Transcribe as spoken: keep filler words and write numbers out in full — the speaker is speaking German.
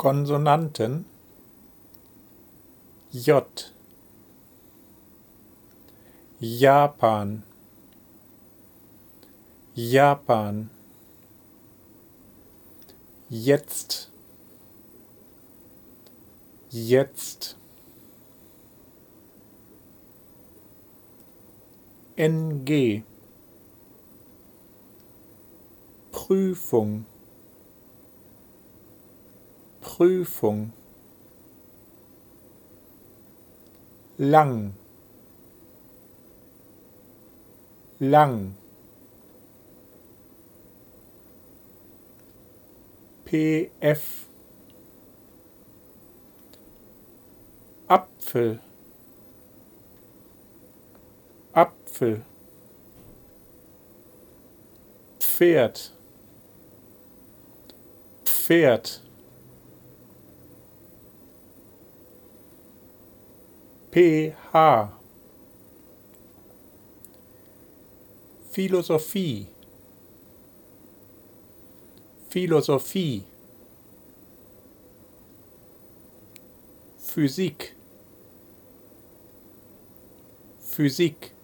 Konsonanten J, Japan, Japan, jetzt, jetzt, N G, Prüfung, Prüfung, lang, lang, P F, Apfel, Apfel, Pferd, Pferd, P H, Philosophie, Philosophie, Physik, Physik,